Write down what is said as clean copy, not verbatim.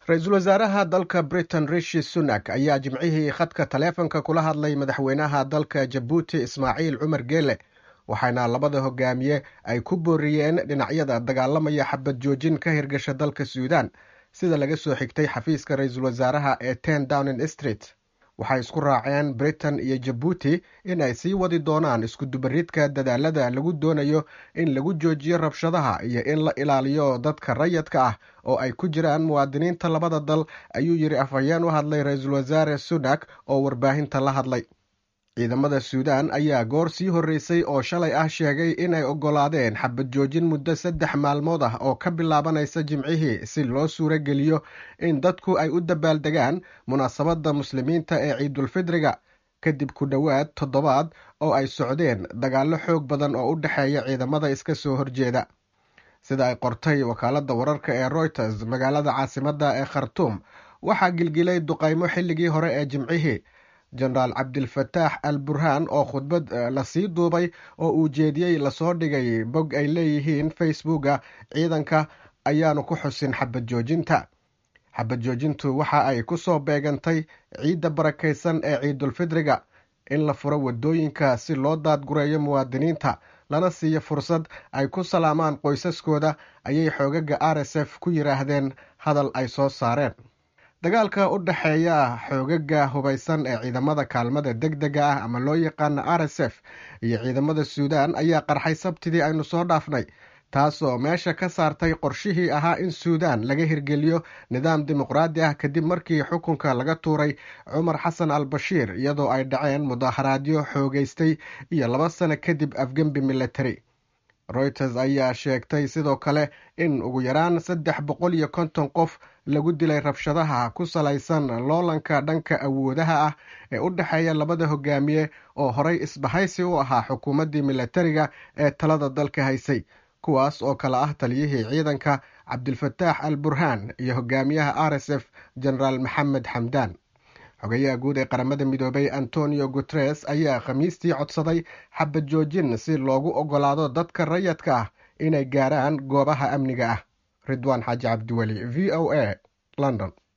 ra-iisul wasaaraha dalka Britain Rishi Sunak ayaa jimcihii khadka taleefanka kula hadlay madaxweynaha dalka Jabuuti Ismaaciil Cumar Geele, waxaana labada hogaamiye ay ku booriyeen dhinacyada dagaalamaya xabad joojin ka hirgasha dalka Suudaan, sida laga soo xigtay xafiiska ra-iisul wasaaraha ee 10 Downing Street. waxay isku raaceen Britain iyo Jabuuti in ay sii wadi doonaan isku dubaridka dadaalada lagu doonayo in lagu joojiyo rabshadaha iyo in la ilaaliyo dadka rayidka ah oo ay ku jiraan muwaadiniinta labada dal, ayuu yiri afhayeen u hadlay ra-iisul wasaare Sunak oo warbaahinta la hadlay. ciidamada Suudaan ayaa goor sii horeysay oo shalay ah sheegay inay ogolaadeen xabad joojin muddo 3 maalmood ah oo ka bilaabanaysa jimcihii si loo suuro geliyo in dadku ay u dabaaldegaan munaasabadda muslimiinta ee ciidulfidriga kadib ku dhowaad 7 oo ay socdeen dagaallo xoog badan oo u dhexeeya ciidamada iska soo horjeeda. sida ay qortay wakaaladda wararka ee Reuters, magaalada caasimadda ee Khartoum waxaa gilgilay duqaymo xilligii hore ee jimcihii. jenaraal cabdilfataax al burhaan oo khudbad la sii duubay oo uu jeediyey lasoo dhigay bog ay leeyihiin facebooka ciidanka ayaanu ku xusin xabad joojinta. xabad joojintu waxa ay ku soo beegantay ciidda barakaysan ee ciidulfidriga, in la furo wadooyinka si loo daadgureeyo muwaadiniinta lana siiyo fursad ay ku salaamaan qoysaskooda, ayay xoogaga RSF ku yiraahdeen hadal ay soo saareen. dagaalka u dhexeeya xoogaga hubaysan ee ciidamada kaalmada degdega ah ama loo yaqaano RSF iyo ciidamada Suudaan ayaa qarxay Sabtidii aynu soo dhaafnay, taasoo meesha ka saartay qorshihii ahaa in Suudaan laga hirgeliyo nidaam dimuqraadi ah kadib markii xukunka laga tuuray Cumar Xasan al-Bashiir, iyadoo ay dhaceen mudaharaadyo xoogaystay iyo 2 sano kadib afgembi military. Reuters ayaa sheegtay sidoo kale in ugu yaraan 350 qof lagu dilay rabshadaha ku salaysan loolanka dhanka awoodaha ah ee u dhexeeya labada hogaamiye oo horay isbahaysi u ahaa xukuumaddii militariga ee talada dalka haysay, kuwaas oo kala ah taliyihii ciidanka Cabdilfataax al Burhaan iyo hogaamiyaha RSF jenaraal Maxamed Xamdaan. xogayaha guud ee qaramada midoobay Antonio Guterres ayaa khamiistii codsaday xabad joojin si loogu ogolaado dadka rayidka ah inay gaaraan goobaha amniga ah. Ridwaan Xaaji Cabdiweli, VOA, London.